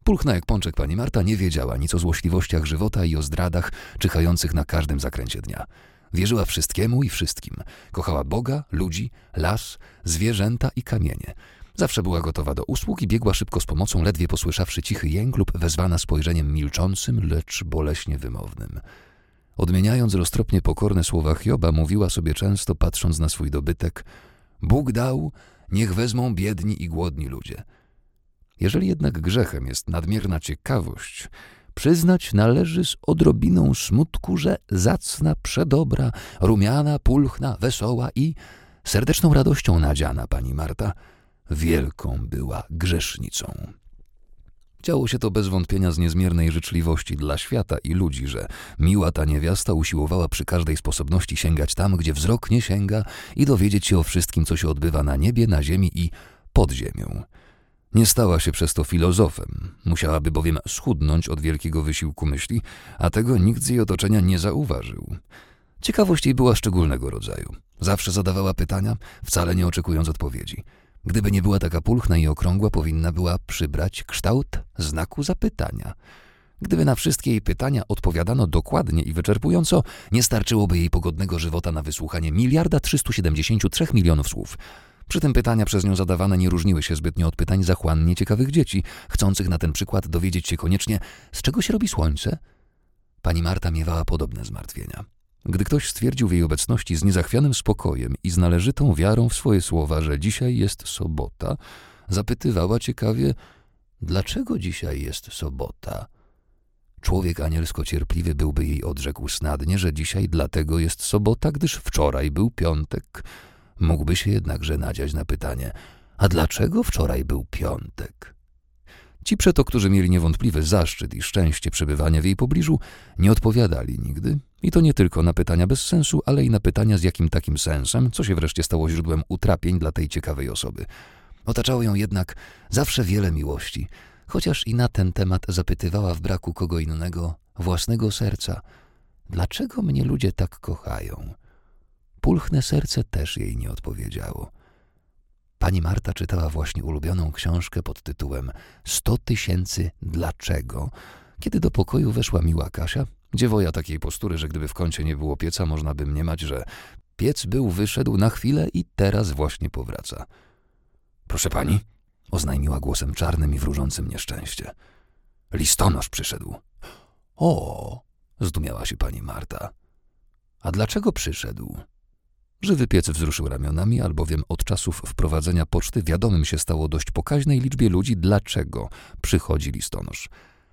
Pulchna jak pączek pani Marta nie wiedziała nic o złośliwościach żywota i o zdradach czyhających na każdym zakręcie dnia. Wierzyła wszystkiemu i wszystkim. Kochała Boga, ludzi, las, zwierzęta i kamienie. Zawsze była gotowa do usług i biegła szybko z pomocą, ledwie posłyszawszy cichy jęk lub wezwana spojrzeniem milczącym, lecz boleśnie wymownym. Odmieniając roztropnie pokorne słowa Hioba, mówiła sobie często, patrząc na swój dobytek: Bóg dał, niech wezmą biedni i głodni ludzie. Jeżeli jednak grzechem jest nadmierna ciekawość, przyznać należy z odrobiną smutku, że zacna, przedobra, rumiana, pulchna, wesoła i serdeczną radością nadziana pani Marta wielką była grzesznicą. Działo się to bez wątpienia z niezmiernej życzliwości dla świata i ludzi, że miła ta niewiasta usiłowała przy każdej sposobności sięgać tam, gdzie wzrok nie sięga i dowiedzieć się o wszystkim, co się odbywa na niebie, na ziemi i pod ziemią. Nie stała się przez to filozofem, musiałaby bowiem schudnąć od wielkiego wysiłku myśli, a tego nikt z jej otoczenia nie zauważył. Ciekawość jej była szczególnego rodzaju. Zawsze zadawała pytania, wcale nie oczekując odpowiedzi. Gdyby nie była taka pulchna i okrągła, powinna była przybrać kształt znaku zapytania. Gdyby na wszystkie jej pytania odpowiadano dokładnie i wyczerpująco, nie starczyłoby jej pogodnego żywota na wysłuchanie 1 373 000 000 słów. Przy tym pytania przez nią zadawane nie różniły się zbytnio od pytań zachłannie ciekawych dzieci, chcących na ten przykład dowiedzieć się koniecznie, z czego się robi słońce. Pani Marta miewała podobne zmartwienia. Gdy ktoś stwierdził w jej obecności z niezachwianym spokojem i z należytą wiarą w swoje słowa, że dzisiaj jest sobota, zapytywała ciekawie, dlaczego dzisiaj jest sobota? Człowiek anielsko cierpliwy byłby jej odrzekł snadnie, że dzisiaj dlatego jest sobota, gdyż wczoraj był piątek. Mógłby się jednakże nadziać na pytanie, a dlaczego wczoraj był piątek? Ci przeto, którzy mieli niewątpliwy zaszczyt i szczęście przebywania w jej pobliżu, nie odpowiadali nigdy. I to nie tylko na pytania bez sensu, ale i na pytania z jakim takim sensem, co się wreszcie stało źródłem utrapień dla tej ciekawej osoby. Otaczało ją jednak zawsze wiele miłości, chociaż i na ten temat zapytywała w braku kogo innego własnego serca. Dlaczego mnie ludzie tak kochają? Pulchne serce też jej nie odpowiedziało. Pani Marta czytała właśnie ulubioną książkę pod tytułem 100 000 dlaczego, kiedy do pokoju weszła miła Kasia, dziewoja takiej postury, że gdyby w kącie nie było pieca, można by mniemać, że piec wyszedł na chwilę i teraz właśnie powraca. Proszę pani, oznajmiła głosem czarnym i wróżącym nieszczęście. Listonosz przyszedł. O, zdumiała się pani Marta. A dlaczego przyszedł? Żywy piec wzruszył ramionami, albowiem od czasów wprowadzenia poczty wiadomym się stało dość pokaźnej liczbie ludzi, dlaczego przychodzi listonosz.